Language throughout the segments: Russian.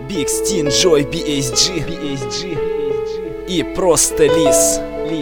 Big Steen, Joy, BSG и просто Лис.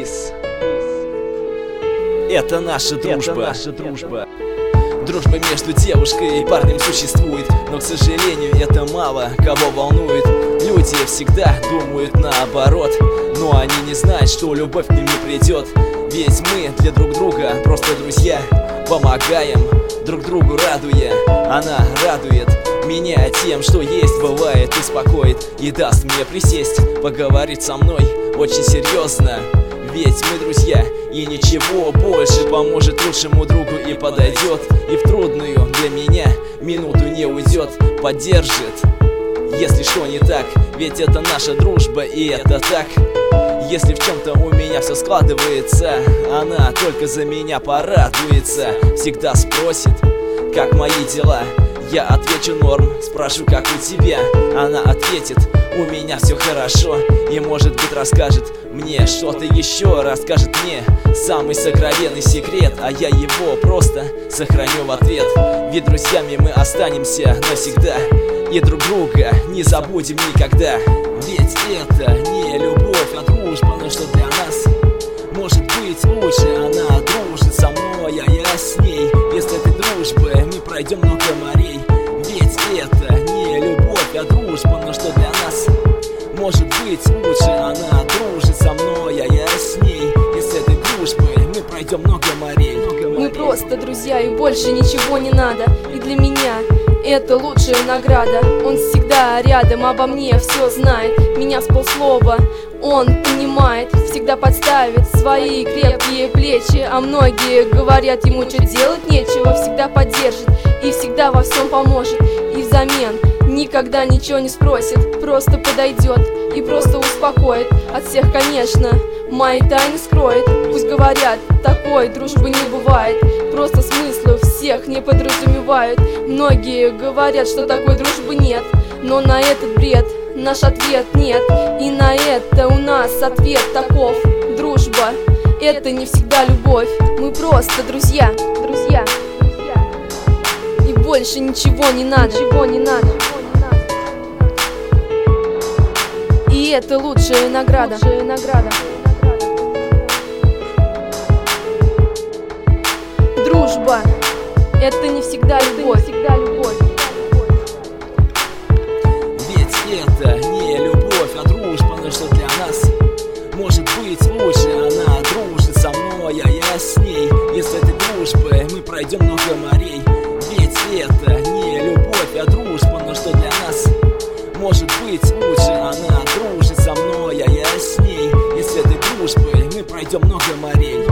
Это наша дружба. Дружба между девушкой и парнем существует, но, к сожалению, это мало кого волнует. Люди всегда думают наоборот, но они не знают, что любовь к ним не придет. Ведь мы для друг друга просто друзья, помогаем друг другу, радуя. Она радует меня тем, что есть, бывает, успокоит и даст мне присесть, поговорить со мной очень серьезно. Ведь мы друзья, и ничего больше поможет лучшему другу и подойдет, и в трудную для меня минуту не уйдет, поддержит, если что не так. Ведь это наша дружба, и это так. Если в чем-то у меня все складывается, она только за меня порадуется. Всегда спросит, как мои дела. Я отвечу норм, спрашиваю, как у тебя. Она ответит, у меня все хорошо. И может быть расскажет мне что-то еще, расскажет мне самый сокровенный секрет, а я его просто сохраню в ответ. Ведь друзьями мы останемся навсегда, и друг друга не забудем никогда. Ведь это не любовь, а дружба, но что для нас может быть лучше? Она дружит со мной, а я с ней. Без этой дружбы мы пройдем много морей. Ведь это не любовь, а дружба, но что для нас может быть лучше? Она дружит со мной, а я с ней. И с этой дружбы мы пройдем много морей. Мы просто друзья, и больше ничего не надо. И для меня это лучшая награда. Он всегда рядом, обо мне все знает. Меня с полслова он понимает, всегда подставит свои крепкие плечи. А многие говорят, ему что делать нечего. Всегда поддержит и всегда во всем поможет. И взамен никогда ничего не спросит, просто подойдет и просто успокоит. От всех, конечно, мои тайны скроет. Пусть говорят, такой дружбы не бывает, просто смыслы всех не подразумевают. Многие говорят, что такой дружбы нет, но на этот бред наш ответ нет. И на это у нас ответ таков: дружба — это не всегда любовь. Мы просто друзья. И больше ничего не надо. И это лучшая награда. Дружба — это не всегда любовь. Ведь это не любовь, а дружба, но что для нас может быть лучше? Она дружит со мной, а я с ней. И с этой дружбой мы пройдем много морей. Ведь это не любовь, а дружба, но что для нас может быть лучше? Она дружит со мной, а я с ней. И с этой дружбой мы пройдем много морей.